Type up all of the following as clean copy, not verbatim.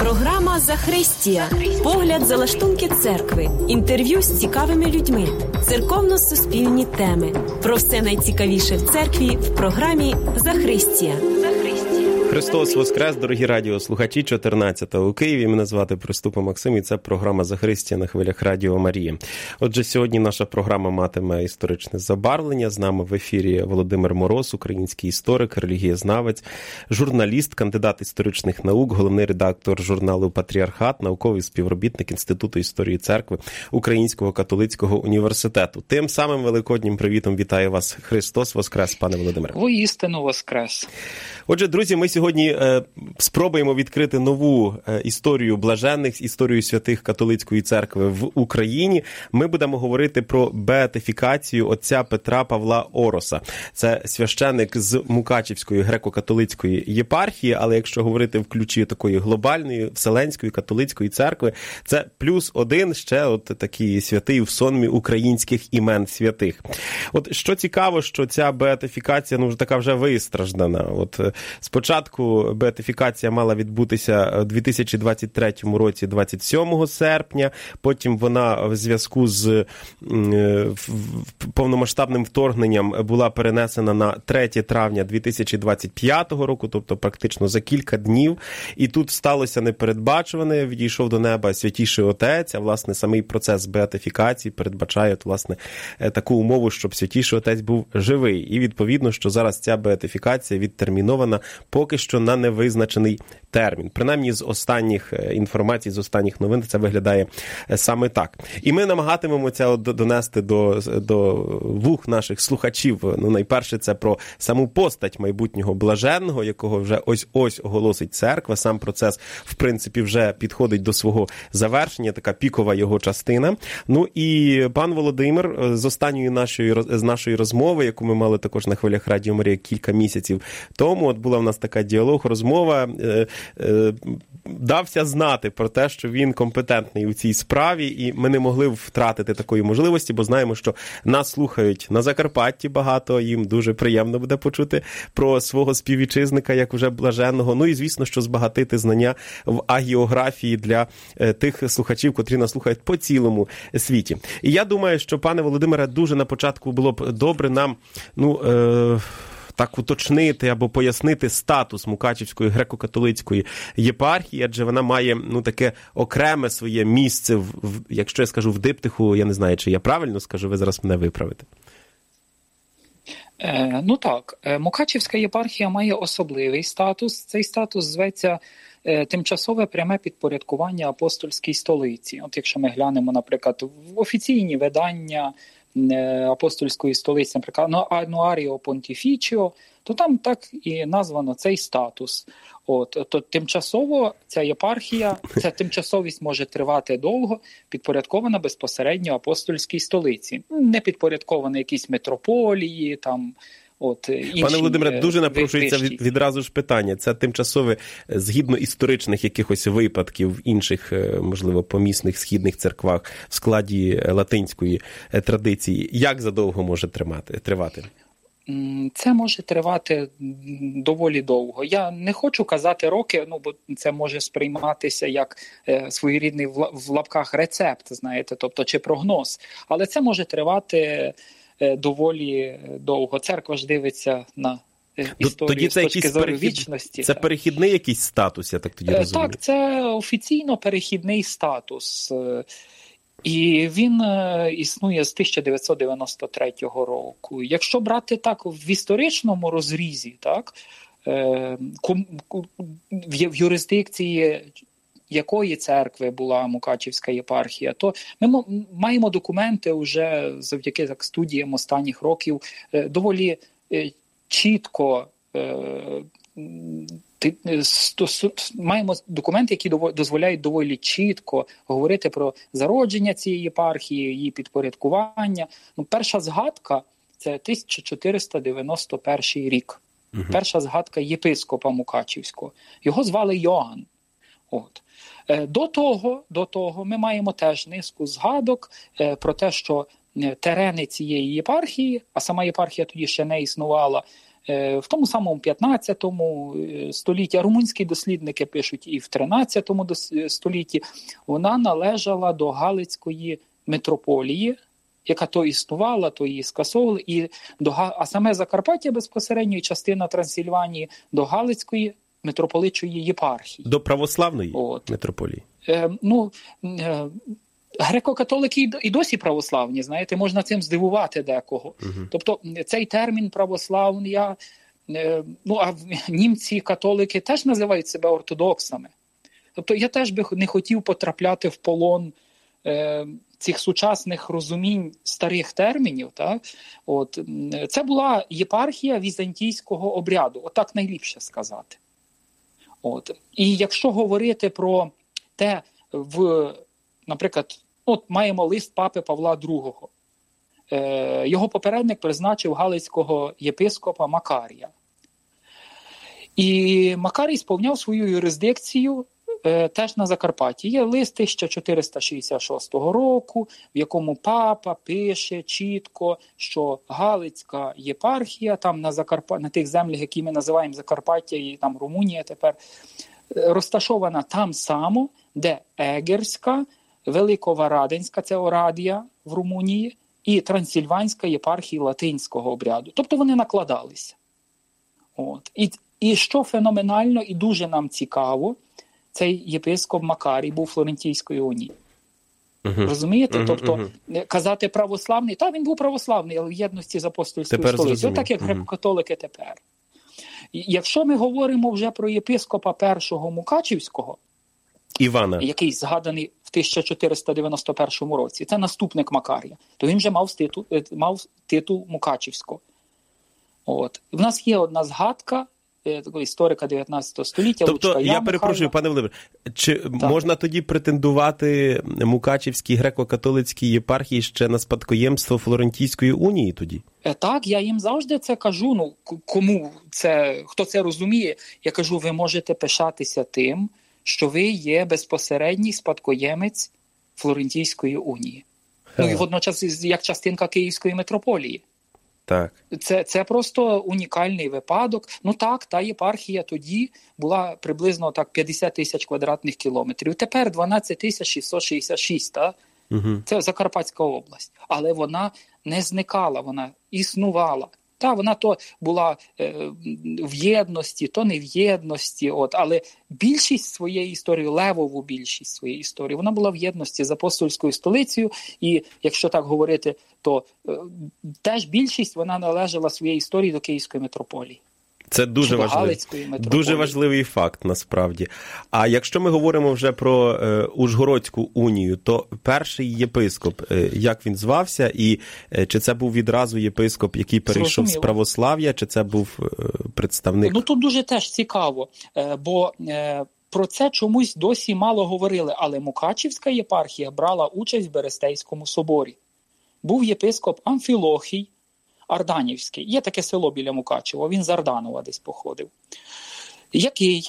Програма «Захристія». Погляд за лаштунки церкви. Інтерв'ю з цікавими людьми. Церковно-суспільні теми. Про все найцікавіше в церкві в програмі «Захристія». Христос Воскрес, дорогі радіослухачі, 14-го у Києві. Мене звати Приступа Максим, і це програма «Захристія» на хвилях Радіо Марія. Отже, сьогодні наша програма матиме історичне забарвлення. З нами в ефірі Володимир Мороз, український історик, релігієзнавець, журналіст, кандидат історичних наук, головний редактор журналу «Патріархат», науковий співробітник Інституту історії церкви Українського католицького університету. Тим самим великоднім привітом вітає вас Христос Воскрес, пане Володимире. Воістину Воскрес. Отже, друзі, ми сьогодні спробуємо відкрити нову історію блаженних, історію святих католицької церкви в Україні. Ми будемо говорити про беатифікацію отця Петра Павла Ороса. Це священик з Мукачівської греко-католицької єпархії, але якщо говорити в ключі такої глобальної Вселенської католицької церкви, це плюс один ще от такий святий в сонмі українських імен святих. От що цікаво, що ця беатифікація, така вже вистраждана. От спочатку беатифікація мала відбутися у 2023 році 27 серпня, потім вона в зв'язку з повномасштабним вторгненням була перенесена на 3 травня 2025 року, тобто практично за кілька днів. І тут сталося непередбачуване, відійшов до неба Святіший Отець, а власне самий процес беатифікації передбачає власне таку умову, щоб Святіший Отець був живий. І відповідно, що зараз ця беатифікація відтермінована поки що на невизначений термін. Принаймні з останніх інформацій, з останніх новин це виглядає саме так. І ми намагатимемося донести до вух наших слухачів, найперше це про саму постать майбутнього блаженного, якого вже ось оголосить церква. Сам процес, в принципі, вже підходить до свого завершення, така пікова його частина. Ну і пан Володимир, з нашої розмови, яку ми мали також на хвилях Радіо Марія кілька місяців тому, от була в нас така розмова, дався знати про те, що він компетентний у цій справі, і ми не могли втратити такої можливості, бо знаємо, що нас слухають на Закарпатті багато, їм дуже приємно буде почути про свого співвітчизника, як уже блаженного. Ну і, звісно, що збагатити знання в агіографії для тих слухачів, котрі нас слухають по цілому світі. І я думаю, що, пане Володимире, дуже на початку було б добре нам, так уточнити або пояснити статус Мукачівської греко-католицької єпархії, адже вона має таке окреме своє місце, якщо я скажу в диптиху, я не знаю, чи я правильно скажу, ви зараз мене виправите. Так, Мукачівська єпархія має особливий статус. Цей статус зветься тимчасове пряме підпорядкування апостольській столиці. От якщо ми глянемо, наприклад, в офіційні видання апостольської столиці, наприклад, Ануаріо Понтіфічіо, то там так і названо цей статус. То тимчасово ця єпархія, ця тимчасовість може тривати довго, підпорядкована безпосередньо апостольській столиці. Не підпорядкована якісь митрополії, інші. Пане Володимире, дуже напрошується відразу ж питання. Це тимчасове, згідно історичних якихось випадків в інших, можливо, помісних східних церквах в складі латинської традиції. Як задовго може тривати? Це може тривати доволі довго. Я не хочу казати роки, бо це може сприйматися як своєрідний в лапках рецепт, знаєте, тобто чи прогноз. Але це може тривати доволі довго. Церква ж дивиться на історію з точки зору вічності. Це перехідний якийсь статус, я так тоді розумію? Так, це офіційно перехідний статус. І він існує з 1993 року. Якщо брати так в історичному розрізі, так, в юрисдикції якої церкви була Мукачівська єпархія, то ми маємо документи вже завдяки студіям останніх років доволі чітко, маємо документи, які дозволяють доволі чітко говорити про зародження цієї єпархії, її підпорядкування. Перша згадка – це 1491 рік. Перша згадка єпископа Мукачівського. Його звали Йоанн. До того ми маємо теж низку згадок про те, що терени цієї єпархії, а сама єпархія тоді ще не існувала, в тому самому 15 столітті, а румунські дослідники пишуть і в 13 столітті, вона належала до Галицької митрополії, яка то існувала, то її скасовували, а саме Закарпаття безпосередньо, і частина Трансильванії до Галицької митрополичої єпархії. До православної митрополії? Греко-католики і досі православні, знаєте, можна цим здивувати декого. Тобто цей термін православ'я, а німці-католики теж називають себе ортодоксами. Тобто я теж би не хотів потрапляти в полон цих сучасних розумінь старих термінів. Так? Це була єпархія візантійського обряду, отак найліпше сказати. І якщо говорити про те, наприклад, маємо лист папи Павла II. Його попередник призначив галицького єпископа Макарія. І Макарій сповняв свою юрисдикцію теж на Закарпатті. Є лист 1466 року, в якому папа пише чітко, що Галицька єпархія, там на тих землях, які ми називаємо Закарпаття і там Румунія тепер, розташована там само, де Егерська, Великовараденська, це Орадія в Румунії, і Трансильванська єпархії латинського обряду. Тобто вони накладалися. І що феноменально і дуже нам цікаво, цей єпископ Макарій був Флорентійської унії. Розумієте? Тобто казати православний, він був православний, але в єдності з апостольською столицею. Так як греко-католики тепер. Якщо ми говоримо вже про єпископа першого Мукачівського, Івана, який згаданий в 1491 році, це наступник Макарія, то він вже мав титул Мукачівського. В нас є одна згадка такого історика 19 століття. Тобто, я перепрошую, пане Володимире, чи можна тоді претендувати Мукачівській греко-католицькій єпархії ще на спадкоємство Флорентійської унії тоді? Так, я їм завжди це кажу. Хто це розуміє, я кажу, ви можете пишатися тим, що ви є безпосередній спадкоємець Флорентійської унії. І водночас як частинка Київської митрополії. Так. Це просто унікальний випадок. Та єпархія тоді була приблизно 50 тисяч квадратних кілометрів. Тепер 12 666, Це Закарпатська область. Але вона не зникала, вона існувала. Вона то була в єдності, то не в єдності. Але більшість своєї історії, левову більшість своєї історії, вона була в єдності з апостольською столицею. І якщо так говорити, то теж більшість вона належала своєї історії до Київської митрополії. Це дуже важливий факт, насправді. А якщо ми говоримо вже про Ужгородську унію, то перший єпископ, як він звався, і чи це був відразу єпископ, який перейшов з православ'я, чи це був представник? Тут дуже теж цікаво, бо про це чомусь досі мало говорили, але Мукачівська єпархія брала участь в Берестейському соборі. Був єпископ Амфілохій Арданівський. Є таке село біля Мукачева, він з Арданова десь походив. Який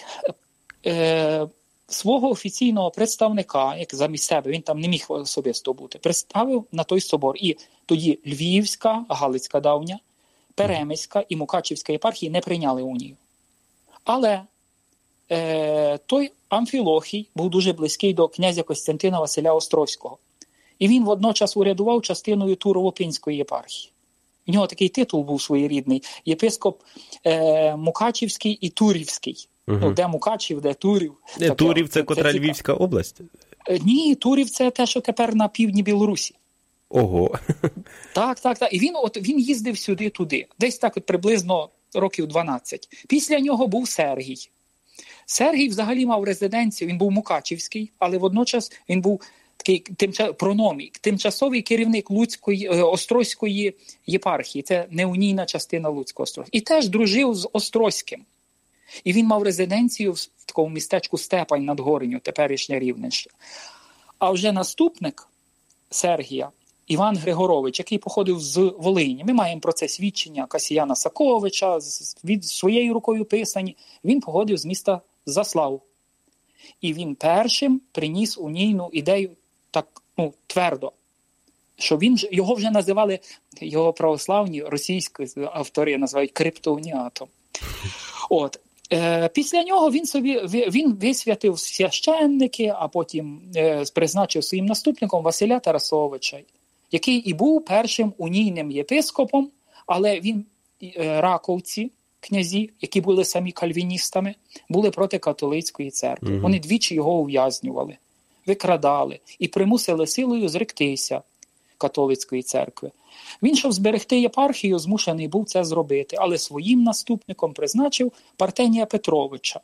свого офіційного представника, як замість себе, він там не міг особисто бути, представив на той собор. І тоді Львівська, Галицька давня, Перемиська і Мукачівська єпархії не прийняли унію. Але той Амфілохій був дуже близький до князя Костянтина Василя Острозького. І він водночас урядував частиною Турово-Пінської єпархії. У нього такий титул був своєрідний. Єпископ Мукачівський і Турівський. Де Мукачів, де Турів. Турів – це котра Львівська область? Ні, Турів – це те, що тепер на півдні Білорусі. Ого. Так. І він їздив сюди-туди. Десь так приблизно років 12. Після нього був Сергій. Сергій взагалі мав резиденцію. Він був Мукачівський, але водночас він був такий прономік, тимчасовий керівник Острозької єпархії. Це неунійна частина Луцького Острозького. І теж дружив з Острозьким. І він мав резиденцію в такому містечку Степань над Гориню, теперішня Рівненщина. А вже наступник Сергія, Іван Григорович, який походив з Волині. Ми маємо про це свідчення Касіяна Саковича, від своєю рукою писані. Він походив з міста Заслав. І він першим приніс унійну ідею так, твердо. що його вже називали, його православні російські автори називають криптоуніатом. От. Після нього він висвятив священники, а потім призначив своїм наступником Василя Тарасовича, який і був першим унійним єпископом, але раковці, князі, які були самі кальвіністами, були проти католицької церкви. Вони двічі його ув'язнювали, викрадали і примусили силою зректися католицької церкви. Він, щоб зберегти єпархію, змушений був це зробити, але своїм наступником призначив Партенія Петровича.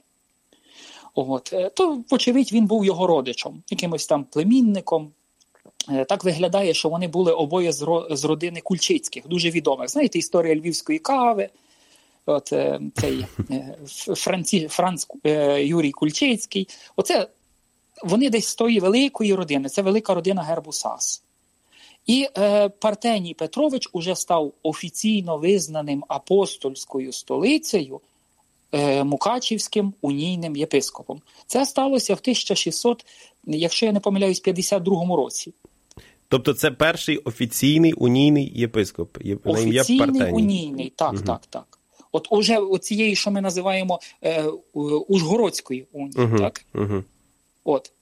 То, вочевидь, він був його родичем, якимось там племінником. Так виглядає, що вони були обоє з родини Кульчицьких, дуже відомих. Знаєте, історія львівської кави, Франц Юрій Кульчицький. Вони десь з тої великої родини, це велика родина гербу Сас. І Партеній Петрович уже став офіційно визнаним апостольською столицею Мукачівським унійним єпископом. Це сталося в 1600, якщо я не помиляюсь, 52 році. Тобто це перший офіційний унійний єпископ на ім'я Партеній. Офіційний унійний, так. От уже оцієї, що ми називаємо Ужгородської унії, так? От.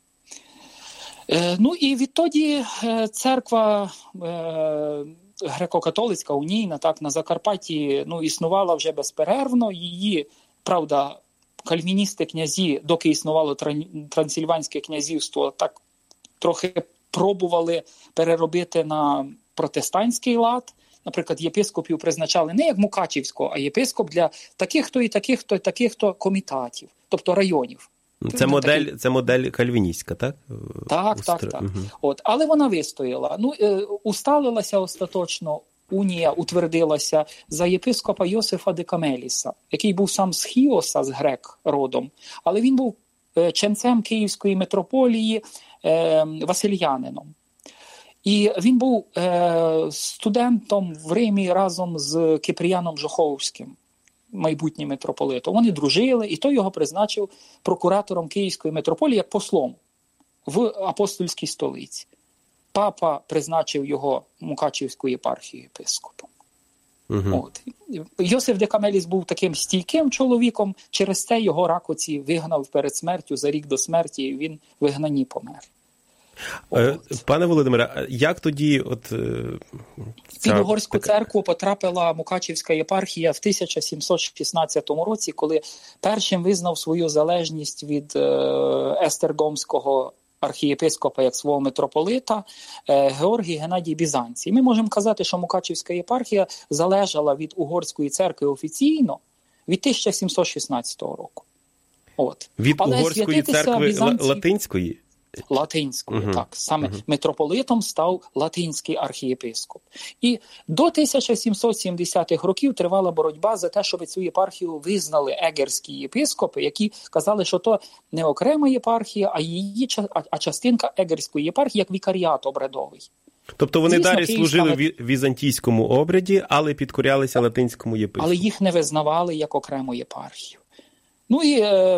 І відтоді церква греко-католицька, унійна, так, на Закарпатті, існувала вже безперервно. Її, правда, кальвіністи-князі, доки існувало Трансильванське князівство, так трохи пробували переробити на протестантський лад. Наприклад, єпископів призначали не як Мукачівського, а єпископ для таких-то і таких-то і таких-то комітатів, тобто районів. Це модель кальвіністська, так? Так. Але вона вистояла. Усталилася остаточно, унія утвердилася за єпископа Йосифа де Камеліса, який був сам з Хіоса, з грек родом, але він був ченцем Київської митрополії, васильянином. І він був студентом в Римі разом з Кипріяном Жоховським, майбутнім митрополитом. Вони дружили, і той його призначив прокуратором Київської митрополії як послом в апостольській столиці. Папа призначив його Мукачівською єпархією єпископом. Йосиф де Камеліс був таким стійким чоловіком, через це його Ракоці вигнав перед смертю, за рік до смерті, і він в вигнанні помер. Пане Володимире, як тоді під Угорську церкву потрапила Мукачівська єпархія в 1716 році, коли першим визнав свою залежність від Естергомського архієпископа як свого митрополита Георгій Геннадій Бізанцій. Ми можемо казати, що Мукачівська єпархія залежала від Угорської церкви офіційно від 1716 року. Від Угорської церкви латинської? Латинською, так. Саме митрополитом став латинський архієпископ. І до 1770-х років тривала боротьба за те, щоб цю єпархію визнали егерські єпископи, які казали, що то не окрема єпархія, а частинка егерської єпархії, як вікаріат обрядовий. Тобто вони далі служили в візантійському обряді, але підкорялися латинському єпископу. Але їх не визнавали як окрему єпархію. І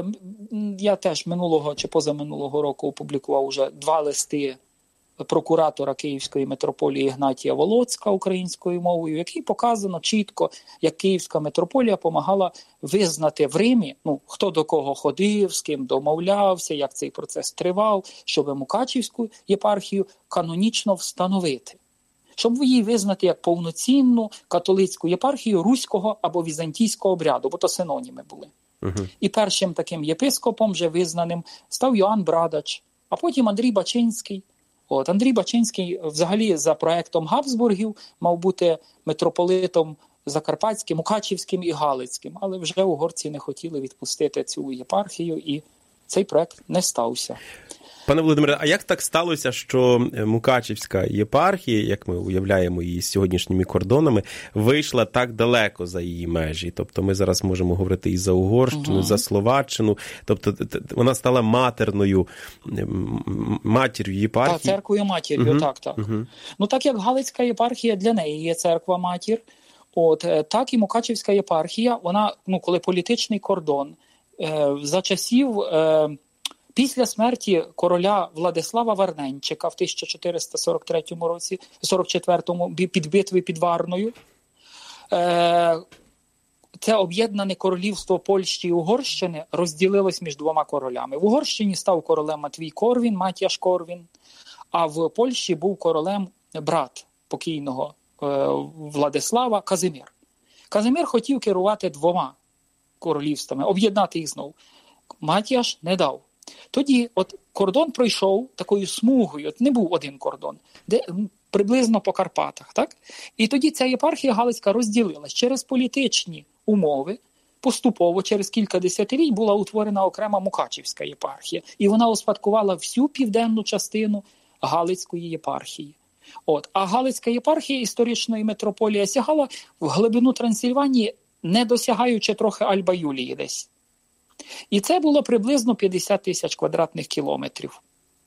я теж минулого чи позаминулого року опублікував уже 2 листи прокуратора Київської митрополії Ігнатія Волоцька українською мовою, в якій показано чітко, як Київська митрополія помагала визнати в Римі, хто до кого ходив, з ким домовлявся, як цей процес тривав, щоб Мукачівську єпархію канонічно встановити. Щоб її визнати як повноцінну католицьку єпархію руського або візантійського обряду, бо то синоніми були. І першим таким єпископом вже визнаним став Йоанн Брадач, а потім Андрій Бачинський. Андрій Бачинський взагалі за проектом Габсбургів мав бути митрополитом Закарпатським, Мукачівським і Галицьким, але вже угорці не хотіли відпустити цю єпархію, і цей проект не стався. Пане Володимире, а як так сталося, що Мукачівська єпархія, як ми уявляємо її з сьогоднішніми кордонами, вийшла так далеко за її межі? Тобто ми зараз можемо говорити і за Угорщину, за Словаччину. Тобто вона стала матір'ю єпархії. Так, церквою-матір'ю, так. Так як Галицька єпархія для неї є церква-матір, так і Мукачівська єпархія, вона, коли політичний кордон за часів Після смерті короля Владислава Варненчика в 1443 році, 44-му, під битвою під Варною, це об'єднане королівство Польщі і Угорщини розділилось між двома королями. В Угорщині став королем Матвій Корвін, Матіаш Корвін, а в Польщі був королем брат покійного Владислава Казимир. Казимир хотів керувати двома королівствами, об'єднати їх знову. Матіаш не дав. Тоді от кордон пройшов такою смугою, от не був один кордон, де приблизно по Карпатах, так? І тоді ця єпархія Галицька розділилась. Через політичні умови поступово, через кілька десятиліть, була утворена окрема Мукачівська єпархія. І вона успадкувала всю південну частину Галицької єпархії. А Галицька єпархія історичної митрополії сягала в глибину Трансильванії, не досягаючи трохи Альба Юлії десь. І це було приблизно 50 тисяч квадратних кілометрів.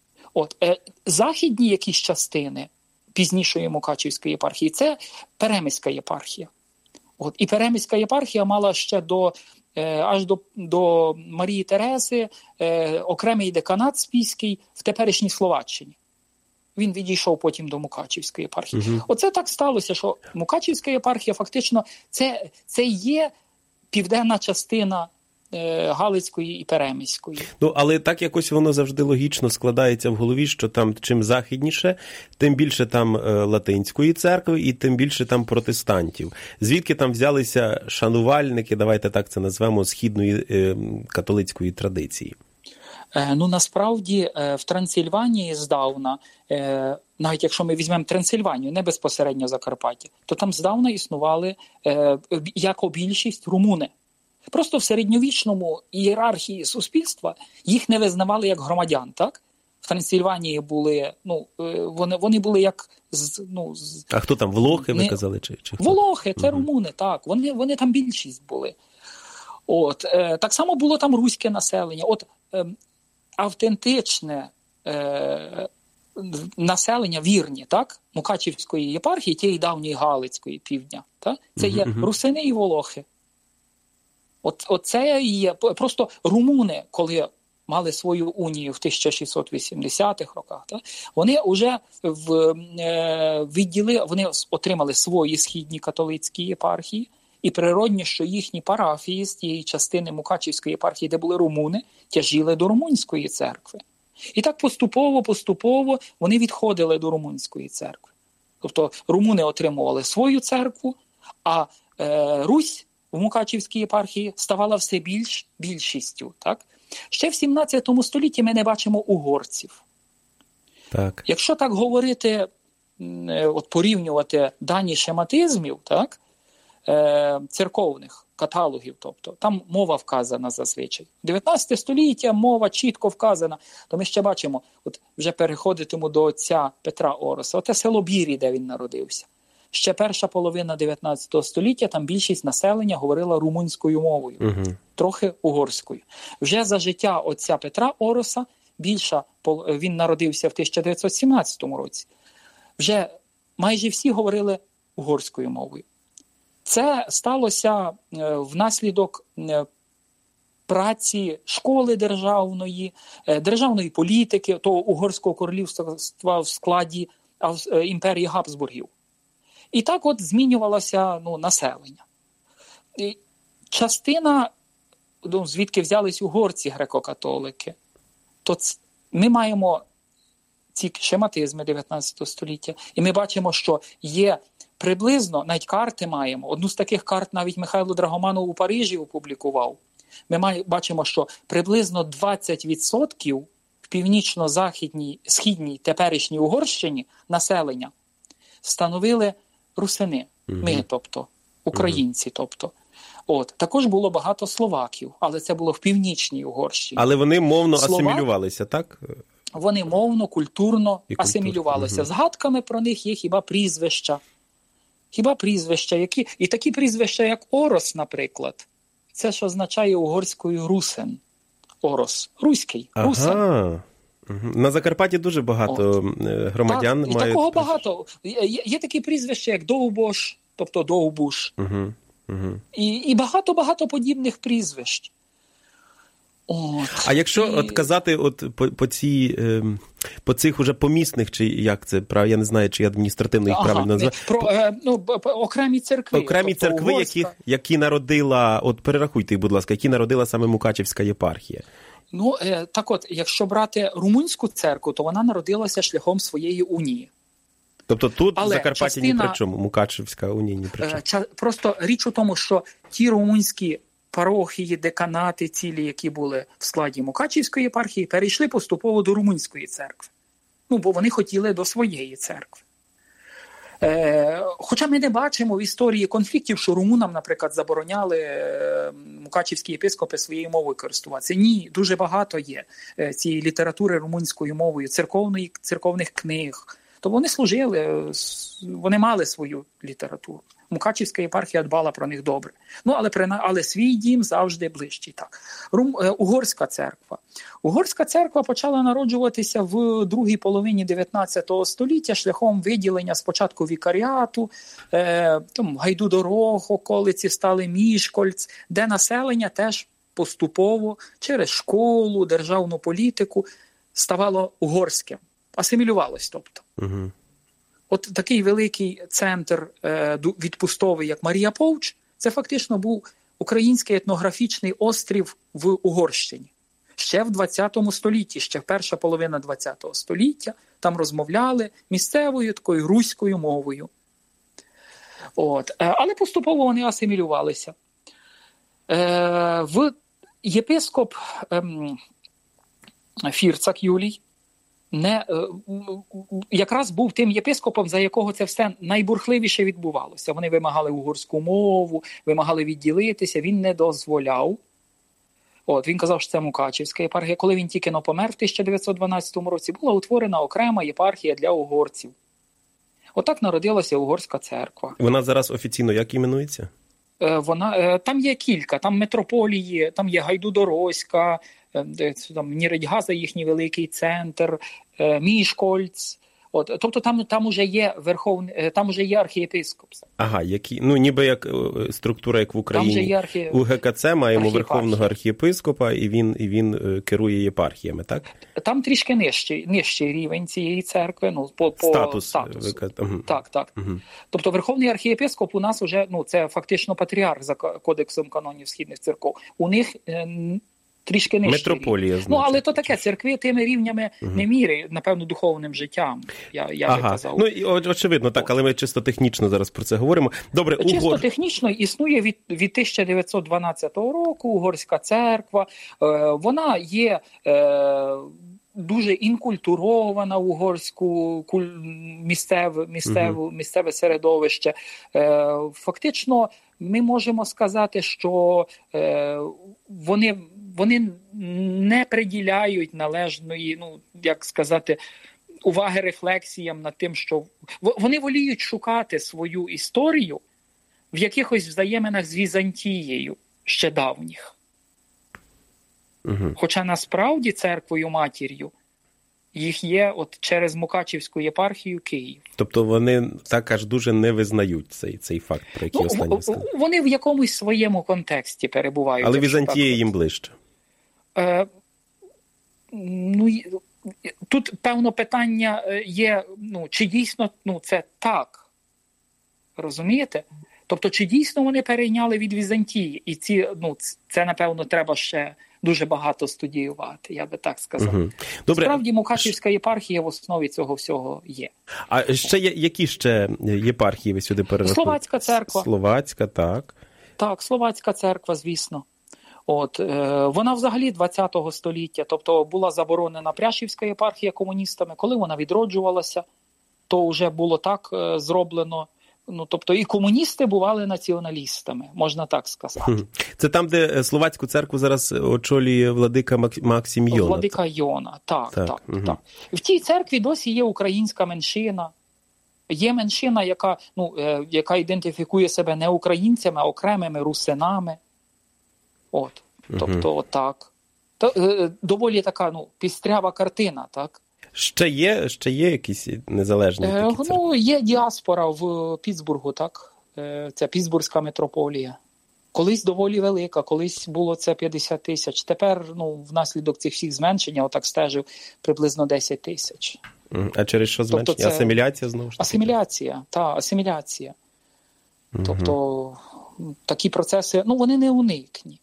Західні якісь частини пізнішої Мукачівської єпархії – це Перемиська єпархія. І Перемиська єпархія мала ще аж до Марії Тереси окремий деканат спільський в теперішній Словаччині. Він відійшов потім до Мукачівської єпархії. Оце так сталося, що Мукачівська єпархія фактично це є південна частина Галицької і Перемиської. Але так якось воно завжди логічно складається в голові, що там чим західніше, тим більше там латинської церкви і тим більше там протестантів. Звідки там взялися шанувальники, давайте так це назвемо, східної католицької традиції? Насправді в Трансильванії здавна, навіть якщо ми візьмемо Трансильванію, не безпосередньо Закарпаття, то там здавна існували як більшість румуни. Просто в середньовічному ієрархії суспільства їх не визнавали як громадян, так? В Трансильванії були, вони були як... А хто там, волохи, ви казали? Чи волохи, це румуни, так. Вони там більшість були. Так само було там руське населення. Автентичне населення, вірні, так? Мукачівської єпархії, тієї давньої Галицької півдня, так? Це є русини і волохи. Оце є просто румуни, коли мали свою унію в 1680-х роках, так? Вони вже вони отримали свої східні католицькі єпархії, і природні, що їхні парафії з тієї частини Мукачівської єпархії, де були румуни, тяжіли до румунської церкви. І так поступово вони відходили до румунської церкви. Тобто румуни отримували свою церкву, а Русь в Мукачівській єпархії ставала все більшістю. Так? Ще в 17 столітті ми не бачимо угорців. Так. Якщо так говорити, порівнювати дані шематизмів, так, церковних каталогів, тобто, там мова вказана зазвичай. 19 століття мова чітко вказана, то ми ще бачимо, вже переходитиму до отця Петра Ороса, оте село Бірі, де він народився. Ще перша половина 19 століття, там більшість населення говорила румунською мовою, трохи угорською. Вже за життя отця Петра Ороса, він народився в 1917 році, вже майже всі говорили угорською мовою. Це сталося внаслідок праці школи державної політики, того угорського королівства в складі імперії Габсбургів. І так змінювалося населення. І частина, звідки взялись угорці греко-католики, то ми маємо ці шематизми 19 століття, і ми бачимо, що є приблизно, навіть карти маємо, одну з таких карт навіть Михайло Драгоманов у Парижі опублікував. Ми бачимо, що приблизно 20% в північно-західній, східній, теперішній Угорщині населення становили русини, ми, тобто, українці, тобто. Також було багато словаків, але це було в північній Угорщині. Але вони мовно асимілювалися, так? Вони мовно, культурно асимілювалися. Згадками про них є хіба прізвища. І такі прізвища, як Орос, наприклад, це ж означає угорською русин. Орос. Руський. Русин. На Закарпатті дуже багато громадян мають... І такого багато. Є такі прізвища, як Довбош, тобто Довбуш. І багато-багато подібних прізвищ. А якщо казати по цих уже помісних, чи як це, я не знаю, чи адміністративно їх правильно називати. Окремі церкви. Окремі церкви, які народила, перерахуйте їх, будь ласка, які народила саме Мукачівська єпархія. Так от, якщо брати румунську церкву, то вона народилася шляхом своєї унії. Тобто тут в Закарпатті ні при чому, Мукачівська унія ні при чому. Просто річ у тому, що ті румунські парохії, деканати цілі, які були в складі Мукачівської єпархії, перейшли поступово до румунської церкви. Бо вони хотіли до своєї церкви. Хоча ми не бачимо в історії конфліктів, що румунам, наприклад, забороняли мукачівські єпископи своєю мовою користуватися. Ні, дуже багато є цієї літератури румунською мовою, церковних книг. То вони служили, вони мали свою літературу. Мукачівська єпархія дбала про них добре. Але свій дім завжди ближчий. Так. Угорська церква. Угорська церква почала народжуватися в другій половині 19 століття шляхом виділення спочатку вікаріату, Гайду-Дорог, околиці стали Мішкольц, де населення теж поступово через школу, державну політику ставало угорським. Асимілювалось, тобто. Угу. От такий великий центр відпустовий, як Марія Повч, це фактично був український етнографічний острів в Угорщині. Ще в 20 столітті, ще в перша половина 20 століття там розмовляли місцевою такою руською мовою. Але поступово вони асимілювалися. Єпископ Фірцак Юлій якраз був тим єпископом, за якого це все найбурхливіше відбувалося. Вони вимагали угорську мову, вимагали відділитися, він не дозволяв. Він казав, що це Мукачівська єпархія. Коли він тільки помер в 1912 році, була утворена окрема єпархія для угорців. Отак народилася Угорська церква. Вона зараз офіційно як іменується? Там є кілька, там митрополії, там є Гайду-Дорозька, Ніридьгаза, їхній великий центр, Мішкольц. Тобто там уже є там уже є архієпископ. Ага, ніби як структура, як в Україні. У ГКЦ маємо верховного архієпископа, і він керує єпархіями, так? Там трішки нижчий рівень цієї церкви, по статусу. Так. Угу. Тобто верховний архієпископ у нас уже, це фактично патріарх за кодексом канонів східних церков. У них трішки нижчий Метрополія, рівень. Але то таке, церкви тими рівнями не міряють, напевно, духовним життям, я би казав. Очевидно, так, але ми чисто технічно зараз про це говоримо. Добре, чисто технічно існує від 1912 року Угорська церква. Вона є дуже інкультурована в угорську місцеве середовище. Фактично, ми можемо сказати, що вони не приділяють належної, уваги рефлексіям над тим, що вони воліють шукати свою історію в якихось взаєминах з Візантією ще давніх. Угу. Хоча насправді церквою-матір'ю їх є через Мукачівську єпархію Київ. Тобто вони так аж дуже не визнають цей факт, про який останній сказав. Вони в якомусь своєму контексті перебувають. Але Візантія їм ближче. Тут, певно, питання є, чи дійсно це так. Розумієте? Тобто, чи дійсно вони перейняли від Візантії? І це, напевно, треба ще дуже багато студіювати, я би так сказав. Угу. Добре. Справді, Мукачівська єпархія в основі цього всього є. А які ще єпархії ви сюди перерахуєте? Словацька церква. Словацька, так. Так, Словацька церква, звісно. Вона взагалі 20 століття, тобто була заборонена Пряшівська єпархія комуністами. Коли вона відроджувалася, то вже було так зроблено. Тобто і комуністи бували націоналістами, можна так сказати. Це там, де Словацьку церкву зараз очолює владика Максим Йона. Владика Йона, так. В тій церкві досі є українська меншина. Є меншина, яка ідентифікує себе не українцями, а окремими русинами. Тобто отак. Доволі така, пістрява картина, так? Ще є якісь незалежні такі церкви? Є діаспора в Пітсбургу, так? Це Пітсбурзька митрополія. Колись доволі велика, колись було це 50 тисяч. Тепер, внаслідок цих всіх зменшень, я отак стежив, приблизно 10 тисяч. А через що зменшення? Тобто це... Асиміляція знову ж таки? Асиміляція. Тобто такі процеси, вони не уникні.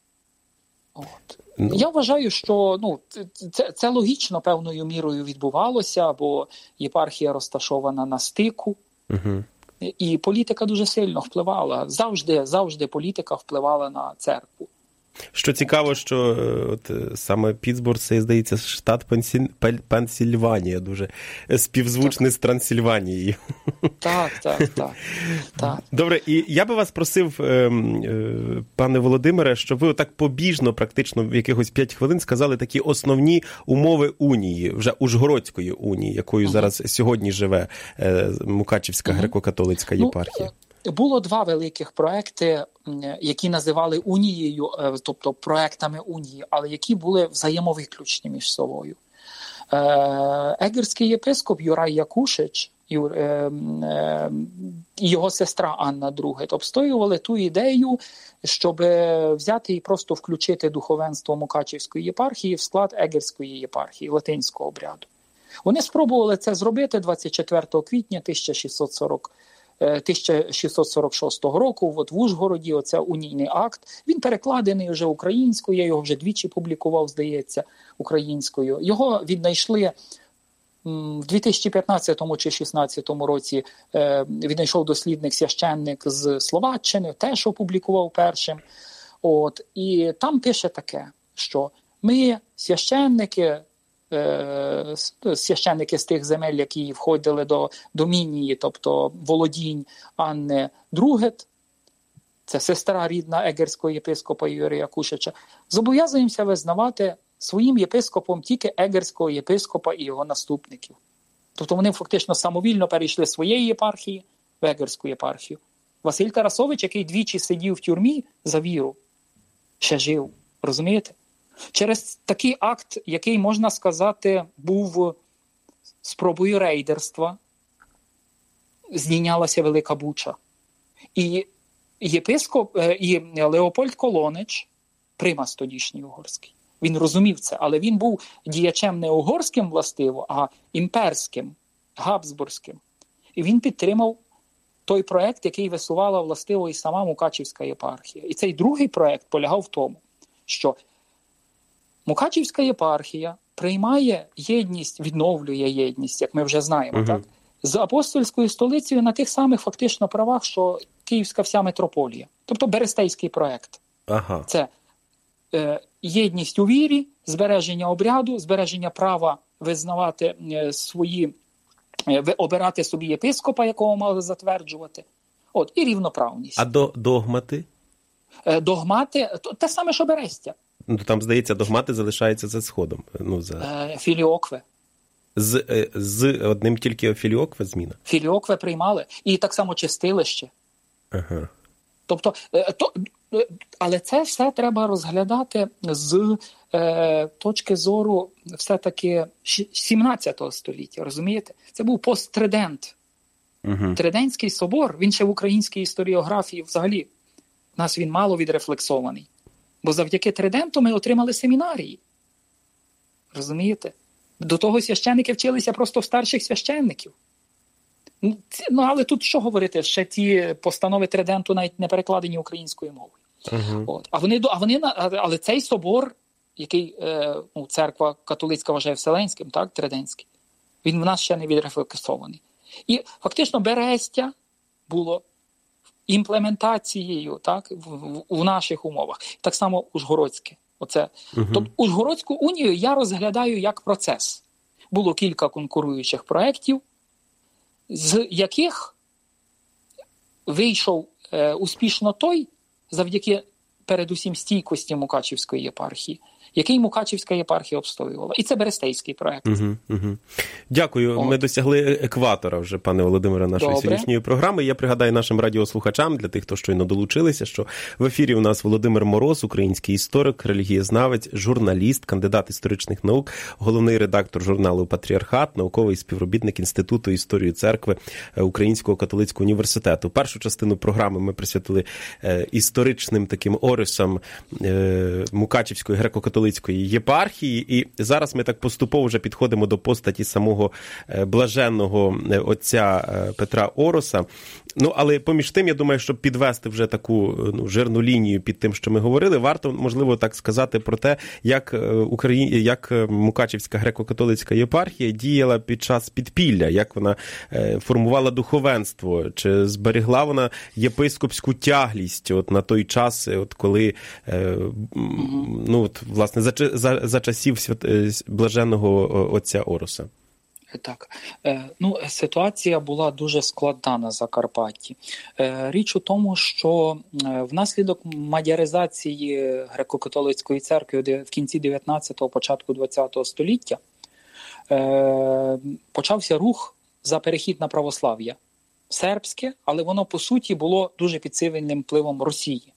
Я вважаю, що це логічно певною мірою відбувалося, бо єпархія розташована на стику. І політика дуже сильно впливала. Завжди політика впливала на церкву. Що цікаво, що саме Пітсбург, це, здається, штат Пенсільванія, дуже співзвучний з Трансильванією. Так. Добре, і я би вас просив, пане Володимире, щоб ви отак побіжно, практично в якихось 5 хвилин сказали такі основні умови унії, вже Ужгородської унії, якою зараз сьогодні живе Мукачівська греко-католицька єпархія. Було 2 великих проекти, які називали унією, тобто проектами унії, але які були взаємовиключні між собою. Егерський єпископ Юрай Якушич і його сестра Анна II обстоювали ту ідею, щоб взяти і просто включити духовенство Мукачівської єпархії в склад Егерської єпархії, латинського обряду. Вони спробували це зробити 24 квітня 1646 року в Ужгороді, оце унійний акт. Він перекладений вже українською, я його вже двічі публікував, здається, українською. Його віднайшли в 2015 чи 2016 році, віднайшов дослідник, священник з Словаччини, теж опублікував першим. І там пише таке, що ми, священники з тих земель, які входили до домінії, тобто володінь Анни II, це сестра рідна егерського єпископа Юрія Якушича, зобов'язуємося визнавати своїм єпископом тільки егерського єпископа і його наступників. Тобто вони фактично самовільно перейшли з своєї єпархії в егерську єпархію. Василь Тарасович, який двічі сидів в тюрмі за віру, ще жив. Розумієте? Через такий акт, який, можна сказати, був спробою рейдерства, здійнялася Велика Буча. І єпископ, і Леопольд Колонич, примас тодішній угорський, він розумів це, але він був діячем не угорським властиво, а імперським, габсбурзьким. І він підтримав той проект, який висувала властиво і сама Мукачівська єпархія. І цей другий проект полягав в тому, що Мукачівська єпархія приймає єдність, відновлює єдність, як ми вже знаємо, так? З апостольською столицею на тих самих фактично правах, що Київська вся митрополія. Тобто Берестейський проект. Це єдність у вірі, збереження обряду, збереження права визнавати обирати собі єпископа, якого мали затверджувати. І рівноправність. А догмати? Догмати – те саме, що Берестя. Там, здається, догмати залишаються за сходом. Філіокве. З одним тільки філіокве зміна? Філіокве приймали. І так само чистилище. Тобто, але це все треба розглядати з точки зору все-таки 17 століття, розумієте? Це був посттридент. Тридентський собор, він ще в українській історіографії взагалі, у нас він мало відрефлексований. Бо завдяки Триденту ми отримали семінарії. Розумієте? До того священники вчилися просто в старших священників. Але тут що говорити? Ще ті постанови Триденту навіть не перекладені українською мовою. Але цей собор, який церква католицька вважає вселенським, так, Тридентський, він в нас ще не відрефлексований. І фактично Берестя було імплементацією, так, в наших умовах. Так само Ужгородське. Тобто Ужгородську унію я розглядаю як процес. Було кілька конкуруючих проєктів, з яких вийшов успішно той, завдяки передусім стійкості Мукачівської єпархії, який Мукачівська єпархія обслуговувала. І це Берестейський проект. Дякую. Ми досягли екватора вже, пане Володимире, нашої сьогоднішньої програми. Я пригадаю нашим радіослухачам, для тих, хто щойно долучилися, що в ефірі у нас Володимир Мороз, український історик, релігієзнавець, журналіст, кандидат історичних наук, головний редактор журналу «Патріархат», науковий співробітник Інституту історії церкви Українського католицького університету. Першу частину програми ми присвятили історичним таким орисам Мукачівської греко-католицької єпархії, і зараз ми так поступово вже підходимо до постаті самого блаженного отця Петра Ороса. Але поміж тим, я думаю, щоб підвести вже таку жирну лінію під тим, що ми говорили, варто, можливо, так сказати про те, як Мукачівська греко-католицька єпархія діяла під час підпілля, як вона формувала духовенство, чи зберегла вона єпископську тяглість на той час, коли, власне, за часів блаженного отця Ороса. Так. Ситуація була дуже складна на Закарпатті. Річ у тому, що внаслідок мадяризації греко-католицької церкви в кінці 19-го, початку 20-го століття почався рух за перехід на православ'я. Сербське, але воно, по суті, було дуже під сильним впливом Росії.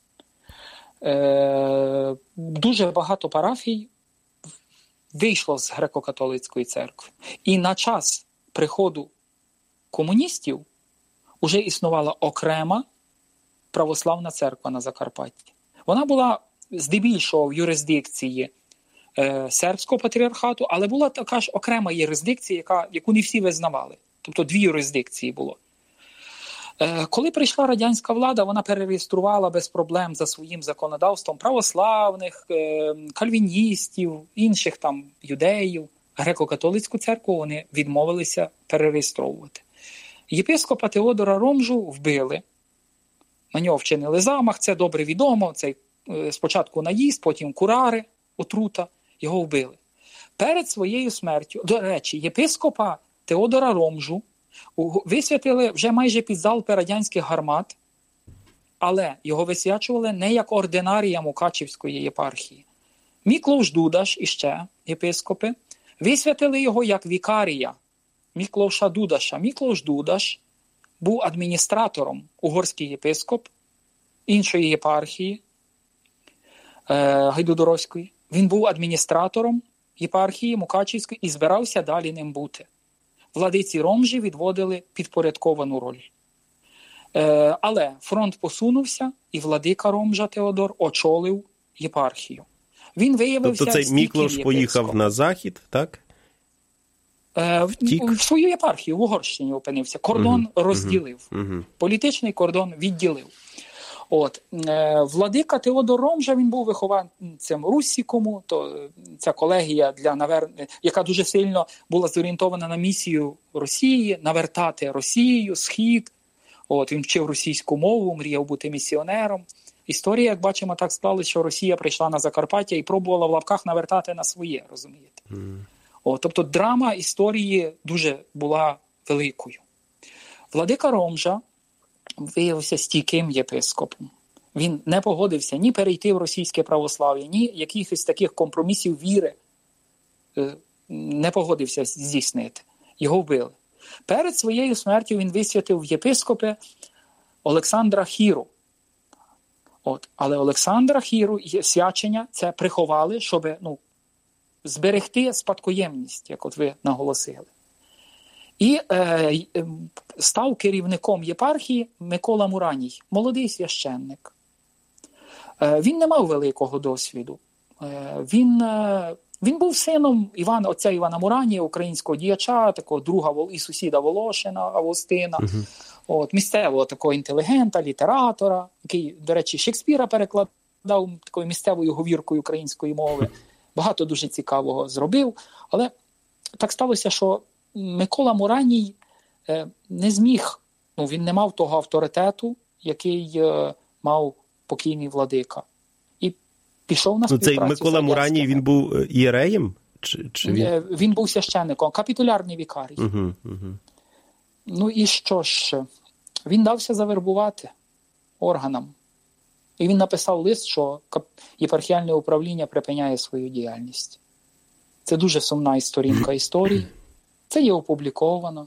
Дуже багато парафій вийшло з греко-католицької церкви. І на час приходу комуністів уже існувала окрема православна церква на Закарпатті. Вона була здебільшого в юрисдикції сербського патріархату, але була така ж окрема юрисдикція, яку не всі визнавали. Тобто 2 юрисдикції було. Коли прийшла радянська влада, вона перереєструвала без проблем за своїм законодавством православних, кальвіністів, інших там юдеїв. Греко-католицьку церкву вони відмовилися перереєстровувати. Єпископа Теодора Ромжу вбили. На нього вчинили замах, це добре відомо. Це спочатку наїзд, потім курари, отрута. Його вбили. Перед своєю смертю, до речі, єпископа Теодора Ромжу висвятили вже майже під залпи радянських гармат, але його висвячували не як ординарія Мукачівської єпархії. Міклош Дудаш, іще єпископи, висвятили його як вікарія Міклоша Дудаша. Міклош Дудаш був адміністратором, угорський єпископ іншої єпархії Гайдудоровської. Він був адміністратором єпархії Мукачівської і збирався далі ним бути. Владиці Ромжі відводили підпорядковану роль. Але фронт посунувся, і владика Ромжа Теодор очолив єпархію. Він виявився... Тобто цей Міклош поїхав на захід, так? В свою єпархію в Угорщині опинився. Кордон розділив. Політичний кордон відділив. Владика Теодор Ромжа, він був вихованцем Руссікуму, то ця колегія, яка дуже сильно була зорієнтована на місію Росії, навертати Росію, Схід. Він вчив російську мову, мріяв бути місіонером. Історія, як бачимо, так склалася, що Росія прийшла на Закарпаття і пробувала в лапках навертати на своє, розумієте? Тобто драма історії дуже була великою. Владика Ромжа виявився стійким єпископом. Він не погодився ні перейти в російське православ'я, ні якихось таких компромісів віри не погодився здійснити. Його вбили. Перед своєю смертю він висвятив в єпископи Олександра Хіру. Але Олександра Хіру свячення це приховали, щоб зберегти спадкоємність, як ви наголосили. І став керівником єпархії Микола Мураній, молодий священник. Він не мав великого досвіду. Він був сином отця Івана Муранія, українського діяча, такого друга і сусіда Волошина, Августина, місцевого такого інтелігента, літератора, який, до речі, Шекспіра перекладав такою місцевою говіркою української мови. Багато дуже цікавого зробив. Але так сталося, що Микола Мураній не зміг, він не мав того авторитету, який мав покійний владика. І пішов на співпрацю. Цей Микола Мураній, він був ієреєм? Чи він? Він був священником, капітулярний вікарій. І що ж, він дався завербувати органам. І він написав лист, що єпархіальне управління припиняє свою діяльність. Це дуже сумна сторінка історії. Це є опубліковано.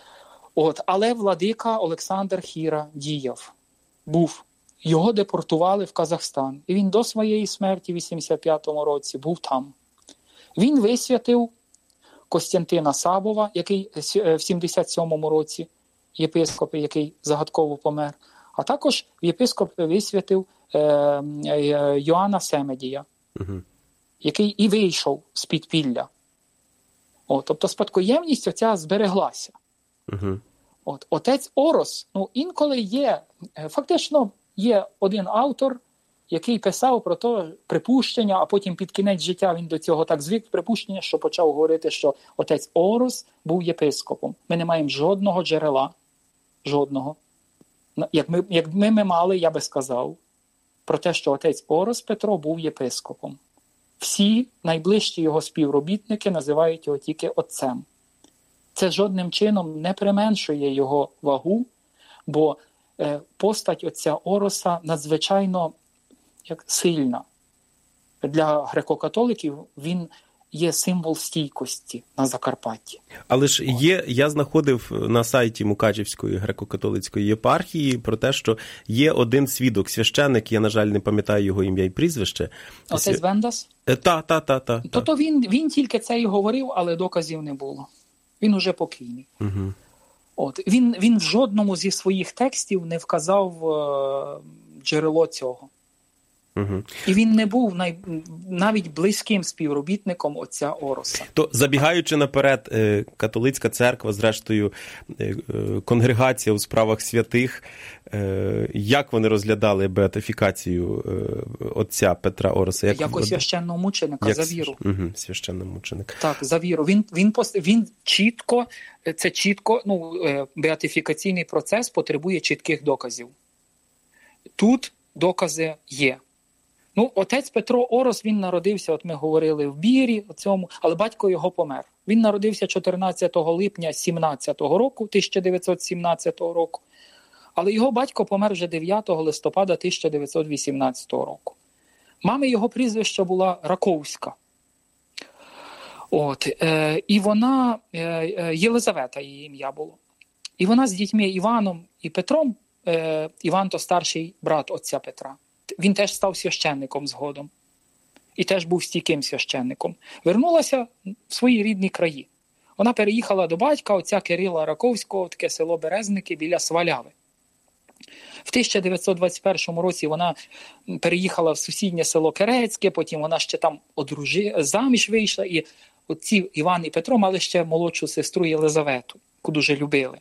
Але владика Олександр Хіра діяв. Його депортували в Казахстан. І він до своєї смерті в 85-му році був там. Він висвятив Костянтина Сабова, який в 77-му році, єпископ, який загадково помер. А також єпископ висвятив Йоанна Семедія, який і вийшов з підпілля. Тобто спадкоємність оця збереглася. Отець Орос, інколи є, фактично є один автор, який писав про то припущення, а потім під кінець життя він до цього так звик припущення, що почав говорити, що отець Орос був єпископом. Ми не маємо жодного джерела, жодного. Якби ми мали, я би сказав, про те, що отець Орос Петро був єпископом. Всі найближчі його співробітники називають його тільки отцем. Це жодним чином не применшує його вагу, бо постать отця Ороса надзвичайно сильна. Для греко-католиків він є символ стійкості на Закарпатті. Але ж я знаходив на сайті Мукачівської греко-католицької єпархії про те, що є один свідок, священник, я, на жаль, не пам'ятаю його ім'я і прізвище. Отець Вендас? Так. То він тільки це і говорив, але доказів не було. Він уже покійний. Він в жодному зі своїх текстів не вказав джерело цього. І він не був навіть близьким співробітником отця Ороса. То, забігаючи наперед, католицька церква, зрештою, конгрегація у справах святих, як вони розглядали беатифікацію отця Петра Ороса? Як священномученика за віру. Священномученик. Так, за віру. Він чітко, беатифікаційний процес потребує чітких доказів. Тут докази є. Отець Петро Орос, він народився, ми говорили, в Бірі, але батько його помер. Він народився 14 липня 1917 року, але його батько помер вже 9 листопада 1918 року. Мами його прізвище була Раковська. І вона, Єлизавета її ім'я було. І вона з дітьми Іваном і Петром, Іван то старший брат отця Петра. Він теж став священником згодом. І теж був стійким священником. Вернулася в свої рідні краї. Вона переїхала до батька, отця Кирила Раковського, в таке село Березники біля Сваляви. В 1921 році вона переїхала в сусіднє село Керецьке, потім вона ще там заміж вийшла, і отці Іван і Петро мали ще молодшу сестру Єлизавету, яку дуже любили.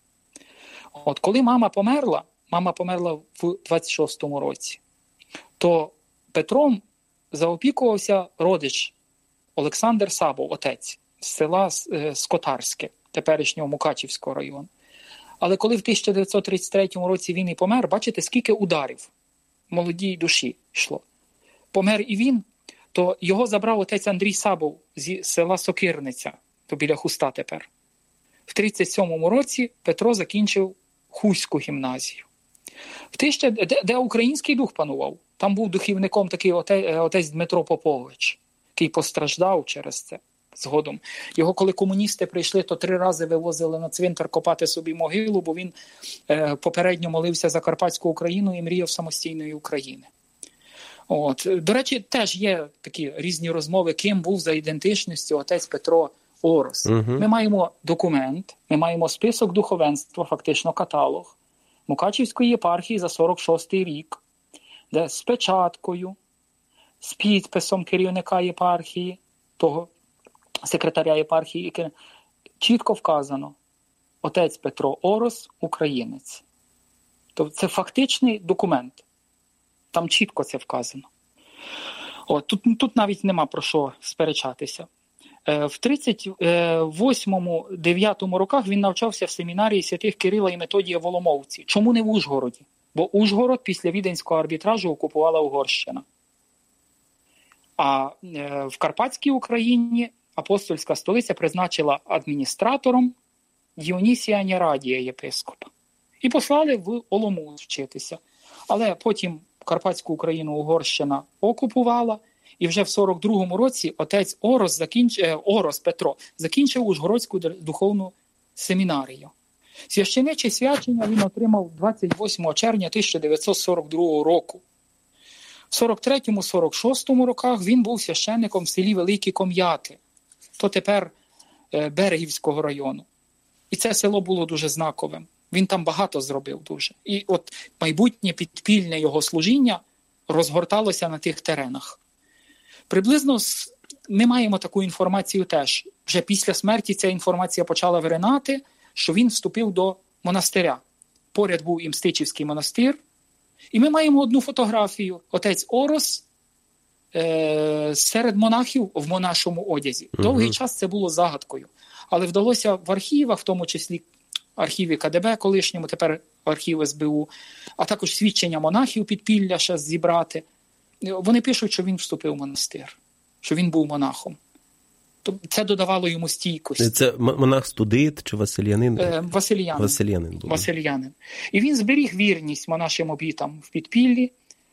Коли мама померла в 26-му році, то Петром заопікувався родич Олександр Сабов, отець, з села Скотарське, теперішнього Мукачівського району. Але коли в 1933 році він і помер, бачите, скільки ударів молодій душі йшло. Помер і він, то його забрав отець Андрій Сабов зі села Сокирниця, то біля Хуста тепер. В 1937 році Петро закінчив Хуську гімназію. Де український дух панував, там був духівником такий отець Дмитро Попович, який постраждав через це згодом. Його, коли комуністи прийшли, то 3 рази вивозили на цвинтар копати собі могилу, бо він попередньо молився за Карпатську Україну і мріяв самостійної України. До речі, теж є такі різні розмови, ким був за ідентичністю отець Петро Орос. Ми маємо документ, ми маємо список духовенства, фактично каталог Мукачівської єпархії за 46-й рік, де з печаткою, з підписом керівника єпархії, того секретаря єпархії, яке чітко вказано: отець Петро Орос – українець. Тобто це фактичний документ. Там чітко це вказано. Тут навіть нема про що сперечатися. В 38-9 роках він навчався в семінарії святих Кирила і Методія в Оломовці. Чому не в Ужгороді? Бо Ужгород після Віденського арбітражу окупувала Угорщина. А в Карпатській Україні апостольська столиця призначила адміністратором Діонісія Нерадія, єпископа. І послали в Оломуц вчитися. Але потім Карпатську Україну Угорщина окупувала, і вже в 42-му році отець Орос Петро закінчив Ужгородську духовну семінарію. Священиче свячення він отримав 28 червня 1942 року. В 43-46 роках він був священником в селі Великі Ком'яти, то тепер Берегівського району. І це село було дуже знаковим. Він там багато зробив дуже. І от майбутнє підпільне його служіння розгорталося на тих теренах. Приблизно ми маємо таку інформацію теж. Вже після смерті ця інформація почала виринати, що він вступив до монастиря. Поряд був і Мстичівський монастир. І ми маємо одну фотографію. Отець Орос серед монахів в монашому одязі. Довгий час це було загадкою. Але вдалося в архівах, в тому числі архіві КДБ колишньому, тепер архів СБУ, а також свідчення монахів підпілля ще зібрати. Вони пишуть, що він вступив в монастир, що він був монахом. Це додавало йому стійкості. Це монах-студит чи василянин? Василянин. Василянин. І він зберіг вірність монашим обітам в підпіллі.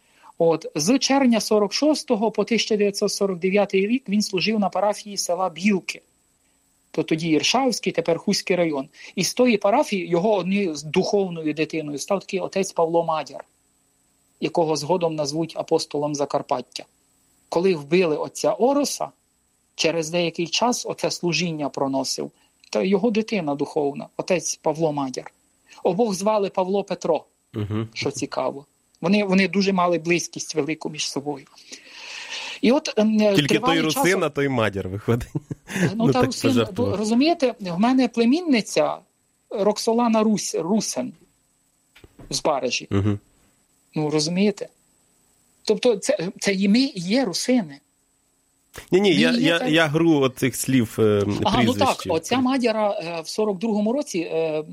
З червня 46-го по 1949 рік він служив на парафії села Білки. То тоді Іршавський, тепер Хуський район. І з тої парафії його однією з духовною дитиною став такий отець Павло Мадяр, якого згодом назвуть апостолом Закарпаття. Коли вбили отця Ороса, через деякий час оце служіння проносив та його дитина духовна, отець Павло Мадяр. Обох звали Павло Петро, що цікаво. Вони дуже мали близькість велику між собою. І тільки той русин, а той Мадяр виходить. Та русин, розумієте, в мене племінниця Роксолана Русин з Барежі. Розумієте? Тобто це і ми є русини. Ні, я гру от цих слів прізвищів. Оця Мадяра в 42-му році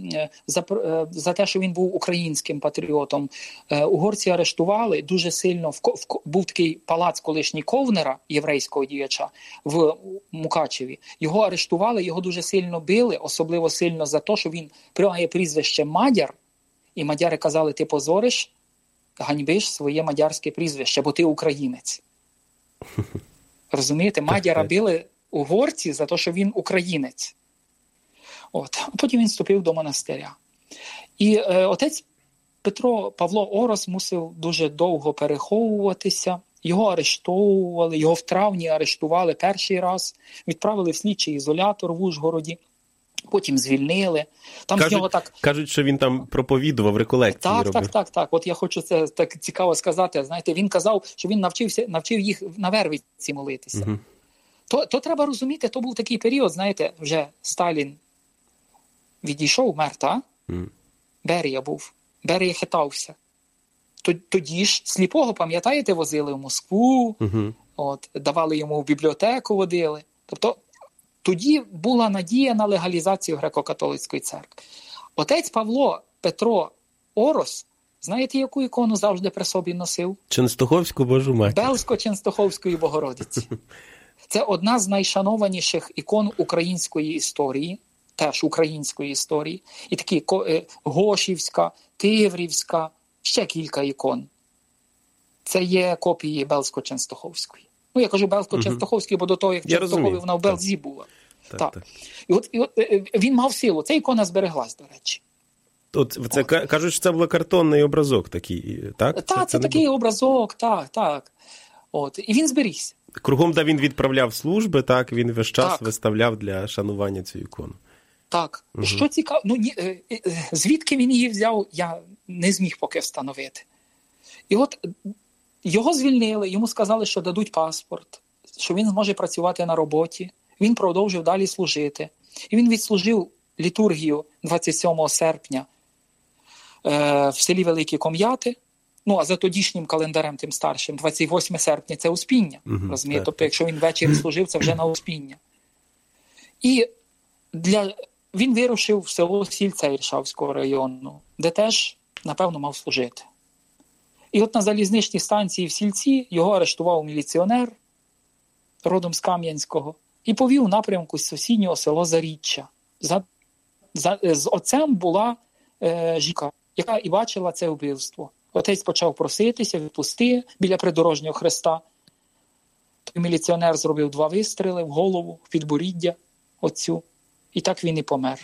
за те, що він був українським патріотом, угорці арештували дуже сильно. Був такий палац колишній Ковнера, єврейського діяча, в Мукачеві. Його арештували, його дуже сильно били, особливо сильно за те, що він має прізвище Мадяр, і мадяри казали, ти позориш, ганьбиш своє мадярське прізвище, бо ти українець. Розумієте, Мадяра били угорці за те, що він українець. А потім він вступив до монастиря. І отець Павло Орос мусив дуже довго переховуватися. Його арештовували, його в травні арештували перший раз, відправили в слідчий ізолятор в Ужгороді. Потім звільнили. Кажуть, що він там проповідував, реколекції робив. Так. Я хочу це так цікаво сказати. Знаєте, він казав, що він навчив їх на Вервиці молитися. То треба розуміти, то був такий період, знаєте, вже Сталін відійшов, мер, та? Берія був. Берія хитався. Тоді ж сліпого, пам'ятаєте, возили в Москву, давали йому в бібліотеку, водили. Тобто тоді була надія на легалізацію греко-католицької церкви. Отець Павло Петро Орос, знаєте, яку ікону завжди при собі носив? Ченстоховську Божу Матір. Белсько-Ченстоховської Богородиці. Це одна з найшанованіших ікон української історії, теж української історії. І такі Гошівська, Тиврівська, ще кілька ікон. Це є копії Белсько-Ченстоховської. Я кажу Белсько-Ченстоховський, бо до того, як Ченстохові вона в Белзі була. Так. І от він мав силу. Ця ікона збереглась, до речі. Кажуть, що це був картонний образок такий, так? Так, це такий образок, так. І він зберігся. Кругом, де він відправляв служби, так, він весь час виставляв для шанування цю ікону. Так. Що цікаво, звідки він її взяв, я не зміг поки встановити. І його звільнили, йому сказали, що дадуть паспорт, що він зможе працювати на роботі. Він продовжив далі служити. І він відслужив літургію 27 серпня в селі Великі Ком'яти. А за тодішнім календарем, тим старшим, 28 серпня – це Успіння. Розумієте? Тобто, якщо він ввечері служив, це вже на Успіння. І він вирушив в село Сільця Іршавського району, де теж, напевно, мав служити. І на залізничній станції в Сільці його арештував міліціонер, родом з Кам'янського, і повів у напрямку з сусіднього село Заріччя. З отцем була жінка, яка і бачила це вбивство. Отець почав проситися, відпусти біля придорожнього хреста. Той міліціонер зробив 2 вистріли в голову, в підборіддя отцю. І так він і помер.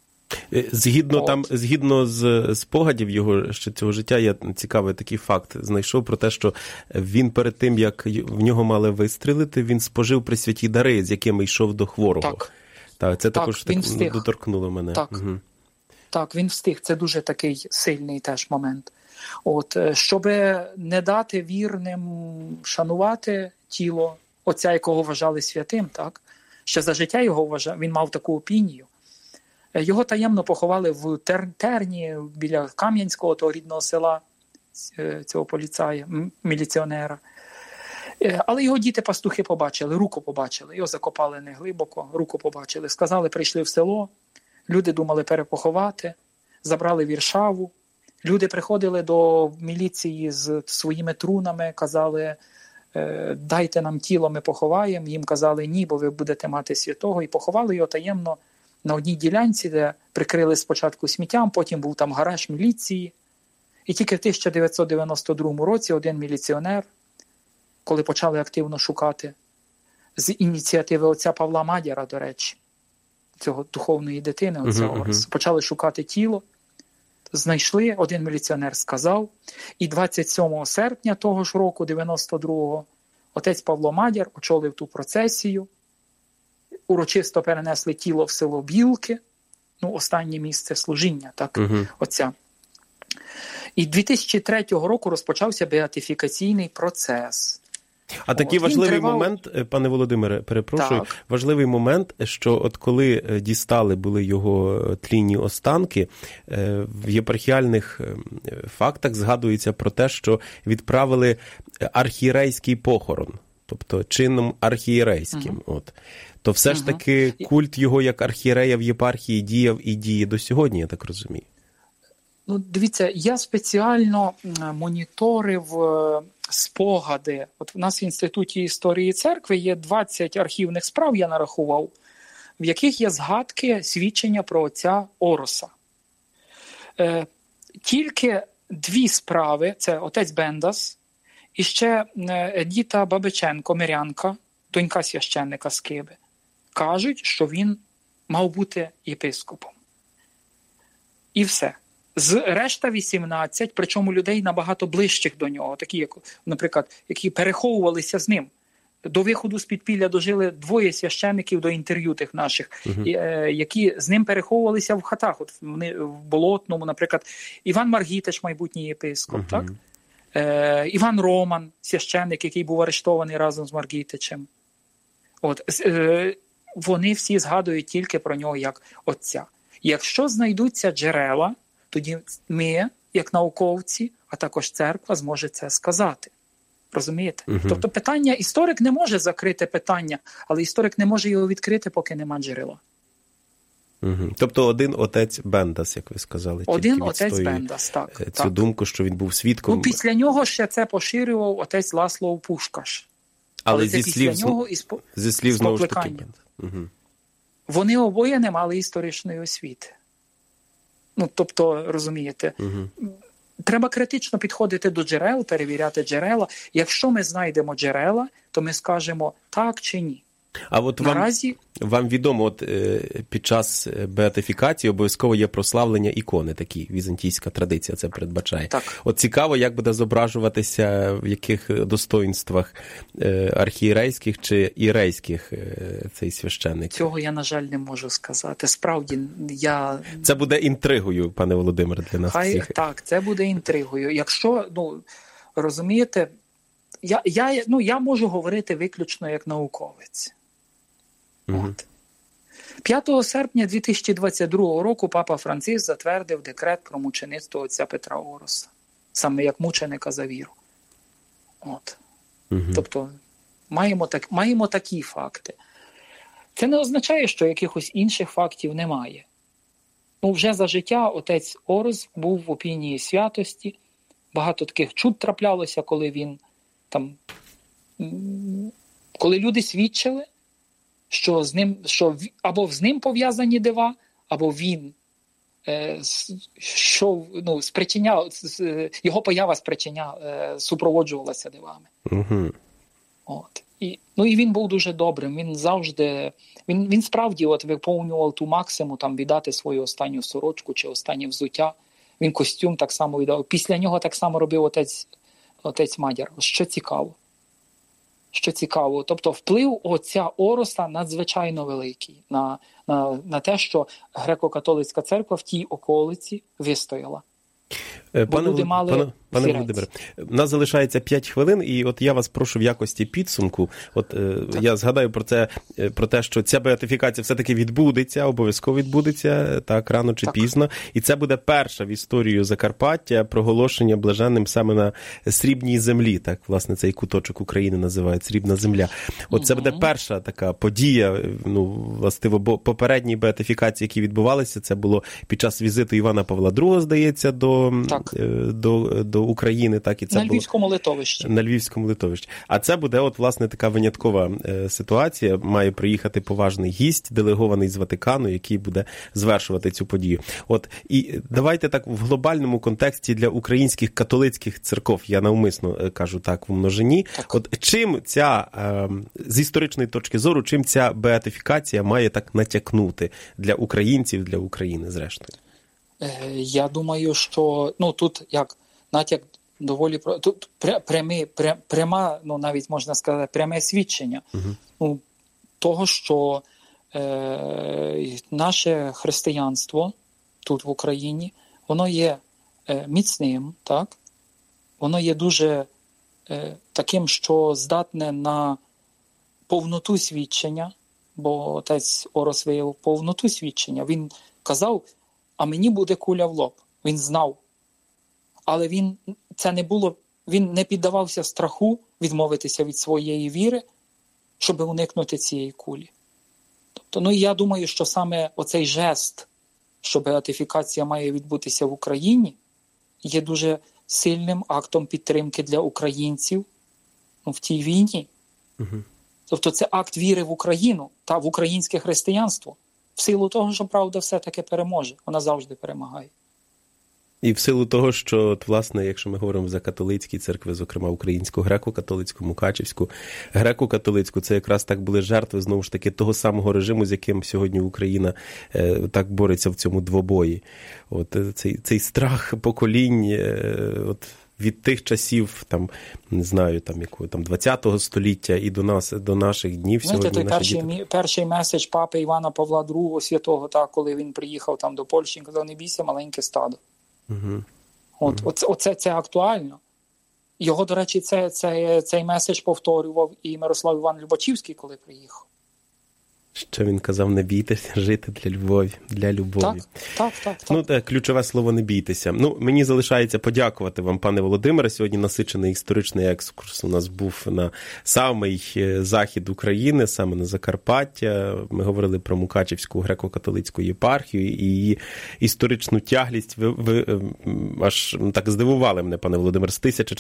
Згідно з спогадів його ще цього життя, я цікавий такий факт знайшов про те, що він перед тим, як в нього мали вистрілити, він спожив пресвяті дари, з якими йшов до хворого. Так, це також доторкнуло мене. Так, він встиг. Це дуже такий сильний теж момент. Щоб не дати вірним шанувати тіло отця, якого вважали святим, так? Ще за життя його вважав, він мав таку опінію. Його таємно поховали в Терні, біля Кам'янського, того рідного села, цього поліцая, міліціонера. Але його діти-пастухи побачили, руку побачили. Його закопали не глибоко, руку побачили. Сказали, прийшли в село, люди думали перепоховати, забрали Віршаву. Люди приходили до міліції з своїми трунами, казали, дайте нам тіло, ми поховаємо. Їм казали, ні, бо ви будете мати святого. І поховали його таємно на одній ділянці, де прикрили спочатку сміттям, потім був там гараж міліції. І тільки в 1992 році один міліціонер, коли почали активно шукати, з ініціативи отця Павла Мадяра, до речі, цього духовної дитини, почали шукати тіло, знайшли, один міліціонер сказав, і 27 серпня того ж року, 92-го, отець Павло Мадяр очолив ту процесію, урочисто перенесли тіло в село Білки, останнє місце служіння, так, отця. І 2003 року розпочався беатифікаційний процес. А такий важливий момент, пане Володимире, перепрошую, важливий момент, що коли дістали були його тлінні останки, в єпархіальних фактах згадується про те, що відправили архієрейський похорон, тобто чином архієрейським. То все ж таки культ його як архієрея в єпархії діяв і діє до сьогодні, я так розумію. Дивіться, я спеціально моніторив спогади. В нас в Інституті історії церкви є 20 архівних справ, я нарахував, в яких є згадки, свідчення про отця Ороса. Тільки 2 справи, це отець Бендас, і ще Едіта Бабиченко, мирянка, донька священника з Киби, кажуть, що він мав бути єпископом. І все. З решта 18, причому людей набагато ближчих до нього, такі, як, наприклад, які переховувалися з ним. До виходу з підпілля дожили 2 священників до інтерв'ю тих наших, які з ним переховувалися в хатах. Вони в Болотному, наприклад, Іван Маргітич, майбутній єпископ, так? Іван Роман, священник, який був арештований разом з Маргітичем. Вони всі згадують тільки про нього як отця. Якщо знайдуться джерела, тоді ми, як науковці, а також церква, зможе це сказати. Розумієте? Тобто питання, історик не може закрити питання, але історик не може його відкрити, поки нема джерела. Тобто один отець Бендас, як ви сказали. Один отець Бендас, так. Цю думку, що він був свідком. Після нього ще це поширював отець Ласлов Пушкаш. Але зі слів знову ж таки Бендас. Вони обоє не мали історичної освіти. Тобто, розумієте, треба критично підходити до джерел, перевіряти джерела. Якщо ми знайдемо джерела, то ми скажемо так чи ні. А вам відомо, під час беатифікації обов'язково є прославлення ікони, такі, візантійська традиція це передбачає. Так. Цікаво, як буде зображуватися, в яких достоїнствах архієрейських чи ірейських цей священник. Цього я, на жаль, не можу сказати. Справді, Це буде інтригою, пане Володимире, для нас всіх. Так, це буде інтригою. Якщо, розумієте, я можу говорити виключно як науковець. 5 серпня 2022 року папа Франциск затвердив декрет про мучеництво отця Петра Ороса. Саме як мученика за віру. Тобто, маємо такі факти. Це не означає, що якихось інших фактів немає. Вже за життя отець Орос був в опінії святості. Багато таких чуд траплялося, коли він коли люди свідчили, що або з ним пов'язані дива, або він що спричиняв, його поява супроводжувалася дивами. Угу. От. І він був дуже добрим. Він завжди, він справді виповнював ту максиму, там віддати свою останню сорочку чи останнє взуття. Він костюм так само віддав. Після нього так само робив отець Мадяр. Що цікаво. Тобто вплив отця Ороса надзвичайно великий на те, що греко-католицька церква в тій околиці вистояла. Пане Володимире, у нас залишається 5 хвилин, і от я вас прошу в якості підсумку, я згадаю про те, що ця беатифікація все-таки відбудеться, обов'язково відбудеться, так, рано чи пізно, і це буде перша в історію Закарпаття проголошення блаженним саме на Срібній землі, так, власне, цей куточок України називають Срібна земля. От це буде перша така подія, властиво, бо попередні беатифікації, які відбувалися, це було під час візиту Івана Павла II, здається, до України, так, і це на Львівському литовищі. На Львівському литовищі. А це буде власне така виняткова ситуація. Має приїхати поважний гість, делегований з Ватикану, який буде звершувати цю подію. І давайте так в глобальному контексті для українських католицьких церков, я навмисно кажу так в множині, чим ця, з історичної точки зору, чим ця беатифікація має так натякнути для українців, для України, зрештою? Я думаю, що тут як натяк доволі тут пряма, навіть можна сказати, пряме свідчення того, що наше християнство тут в Україні, воно є міцним, так? Воно є дуже таким, що здатне на повноту свідчення, бо отець Орос виявив повноту свідчення. Він казав, а мені буде куля в лоб. Він знав. Але він не піддавався страху відмовитися від своєї віри, щоб уникнути цієї кулі. Тобто, я думаю, що саме оцей жест, що беатифікація має відбутися в Україні, є дуже сильним актом підтримки для українців в тій війні. Угу. Тобто це акт віри в Україну та в українське християнство. В силу того, що правда все-таки переможе. Вона завжди перемагає. І в силу того, що, власне, якщо ми говоримо за католицькі церкви, зокрема українську, греко-католицьку, мукачівську, греко-католицьку, це якраз так були жертви, знову ж таки, того самого режиму, з яким сьогодні Україна так бореться в цьому двобої. Цей страх поколінь, від тих часів, не знаю, 20-го століття і до наших днів. Знаєте, перший меседж папи Івана Павла II святого, коли він приїхав до Польщі, він казав, не бійся, маленьке стадо. Угу. Це актуально. Його, до речі, цей меседж повторював і Мирослав Іван Любачівський, коли приїхав. Що він казав, не бійтеся жити для любові. Так. Ключове слово «не бійтеся». Мені залишається подякувати вам, пане Володимире. Сьогодні насичений історичний екскурс у нас був на самий захід України, саме на Закарпаття. Ми говорили про Мукачівську греко-католицьку єпархію і її історичну тяглість. Ви аж так здивували мене, пане Володимир, з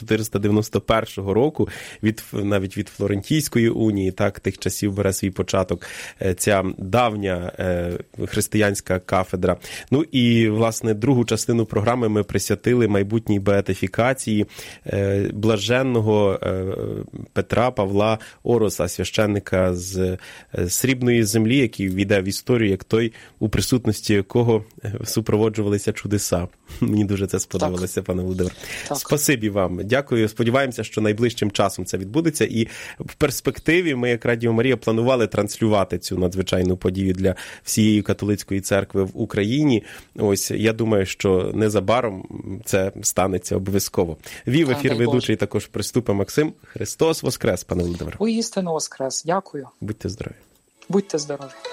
1491 року, навіть від Флорентійської унії, тих часів бере свій початок ця давня християнська кафедра. І, власне, другу частину програми ми присвятили майбутній беатифікації блаженного Петра Павла Ороса, священника з Срібної землі, який війде в історію як той, у присутності якого супроводжувалися чудеса. Мені дуже це сподобалося, пане Володимир. Спасибі вам. Дякую. Сподіваємося, що найближчим часом це відбудеться. І в перспективі ми, як Радіо Марія, планували транслювати цю надзвичайну подію для всієї католицької церкви в Україні. Я думаю, що незабаром це станеться обов'язково. Вів ефір ведучий також Приступа Максим. Христос воскрес, пане Володимир. Воістину воскрес. Дякую. Будьте здорові. Будьте здорові.